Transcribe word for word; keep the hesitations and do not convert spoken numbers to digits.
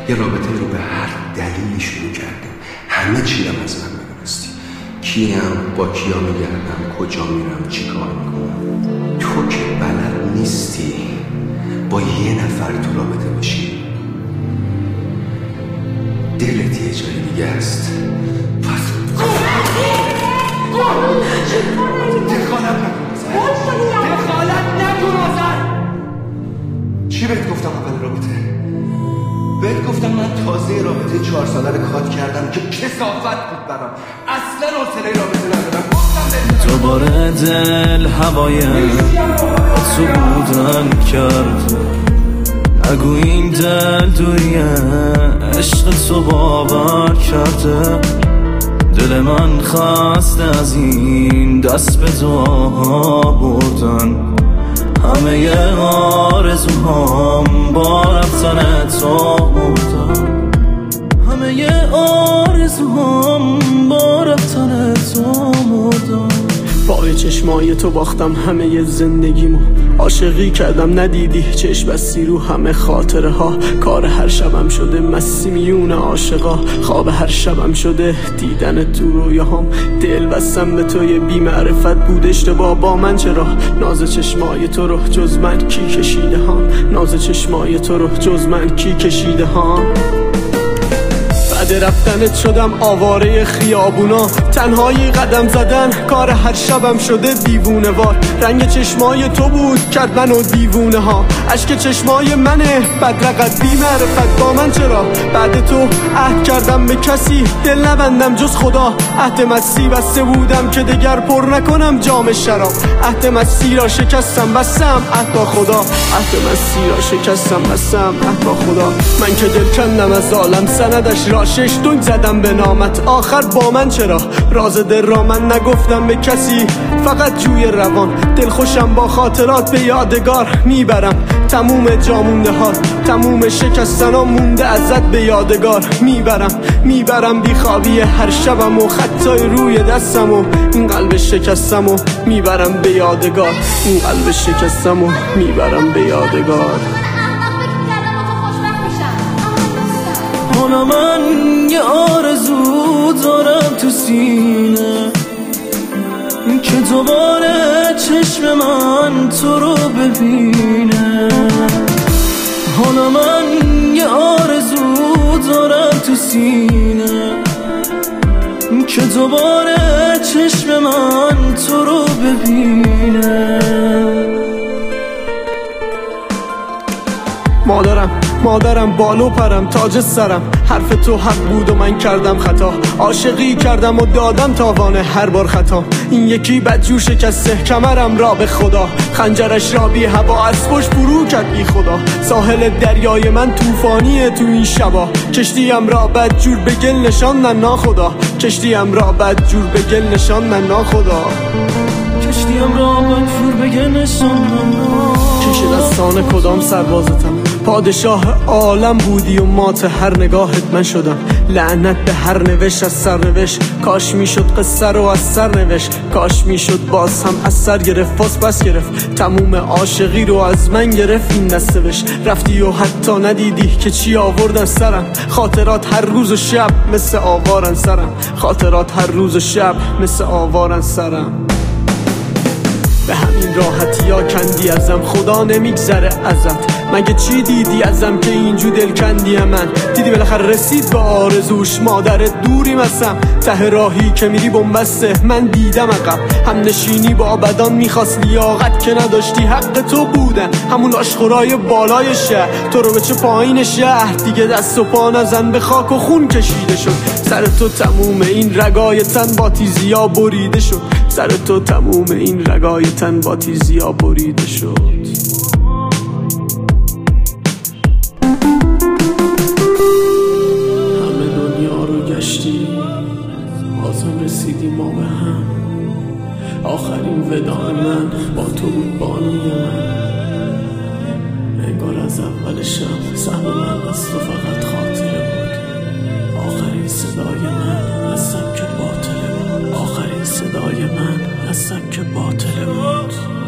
یه رابطه رو به هر دلیلی شروع کردیم. همه چی رو از من میدونستی، کیم، با کیا میگردم، کجا میرم، چی کار میکنم. تو که بلد نیستی با یه نفر تو رابطه باشی. دلت یه جای دیگه است. پس دخالت نکن دخالت نکن چی بهت گفتم اول رابطه؟ بهت گفتم من تازه رابطه چهار ساله رو کات کردم که کثافت بود برام، اصلا حوصله رابطه ندارم. دوباره دل هوای تو بودن کرد، اگو این دل دوریه عشق تو باور کرده. دل من خسته از این دست به دعا بردن، همه آرزوهام با رفتن تو بردن، همه آرزوهام با رفتن تو بردن. پای چشمای تو باختم همه زندگیمو، عاشقی کردم ندیدی چشم بستی رو همه خاطره ها. کار هر شبم شده مستی میون عاشقا، خواب هر شبم شده دیدن تو رویاهام. دل بستم به توی بی معرفت بود اشتباه با من چرا. ناز چشمای تو رو جز من کی کشیده ها، ناز چشمای تو رو جز من کی کشیده ها. بعد رفتنت شدم آواره خیابونا، تنهایی قدم زدن کار هر شبم شده دیوونه وار. رنگ چشمای تو بود کرد منو دیوونه ها، اشک چشمای منه بدرقت بی معرفت با من چرا. بعد تو عهد کردم به کسی دل نبندم جز خدا، عهد مستی بسته بودم که دگر پر نکنم جام شراب. عهد مستی را شکستم بستم عهد با خدا، عهد مستی را شکستم بستم عهد با خدا. من که دل کندم از عالم سندش را شش دنگ زدم به نامت، آخر با من چرا. راز دل را من نگفتم به کسی فقط جوی روان، دل خوشم با خاطرات به یادگار میبرم. تموم جامونده ها تموم شکستن ها مونده ازت به یادگار میبرم. میبرم بیخوابی هر شبم و خطای روی دستم و این قلب شکستم و میبرم به یادگار، این قلب شکستم و میبرم به یادگار. حالا من یه آرزو دارم تو سینه که دوباره چشم من تو رو ببینه. حالا من یه آرزو دارم تو سینه که دوباره چشم من تو رو ببینه. مادرم مادرم بالو پرم تاج سرم، حرف تو حق بود و من کردم خطا. عاشقی کردم و دادم تاوانه هر بار خطا. این یکی بدجور شکسته کمرم را به خدا، خنجرش را بی هوا از پشت فرو کرد بی خدا. ساحل دریای من توفانیه تو این شبا، کشتیم را بدجور به گل نشاندن ناخدا، کشتیم را بدجور به گل نشاندن ناخدا، کشتیم را بدجور به گل نشاندن ناخدا. کشید از سان کدام سربازتم، پادشاه عالم بودی و مات هر نگاهت من شدم. لعنت به هر نوشت از سر نوشت، کاش میشد قصه رو از سر نوشت، کاش میشد باز هم از سر گرفت باز بس گرفت. تموم عاشقی رو از من گرفت این دستوش، رفتی و حتی ندیدی که چی آوردن سرم. خاطرات هر روز و شب مثل آوارن سرم، خاطرات هر روز و شب مثل آوارن سرم. به همین راحتی ها کندی ازم، خدا نمیگذره ازت. مگه چی دیدی ازم که اینجور دل کندی من؟ دیدی بالاخره رسید به آرزوش، مادرت دوری مسم. ته راهی که میری بنبسته من دیدم عقب، هم نشینی با بدان میخواست لیاقت که نداشتی حق تو بودن. همون آشخورای بالای شهر تو رو به چه پایین شهر، دیگه دست و پا نزن به خاک و خون کشیده شد. سر تو تموم این رگای تن با تیزیا بریده شد، سر تو تموم این رگای تن با تیزیا بریده شد. همه دنیا رو گشتی بازم رسیدی ما به هم، آخرین وداع من با تو بود بانوی من. انگار از اول شب سهم من از تو فقط خاطره بود، آخرین صدای من از سبک باطله بود، آخرین صدای من از سبک باطله بود.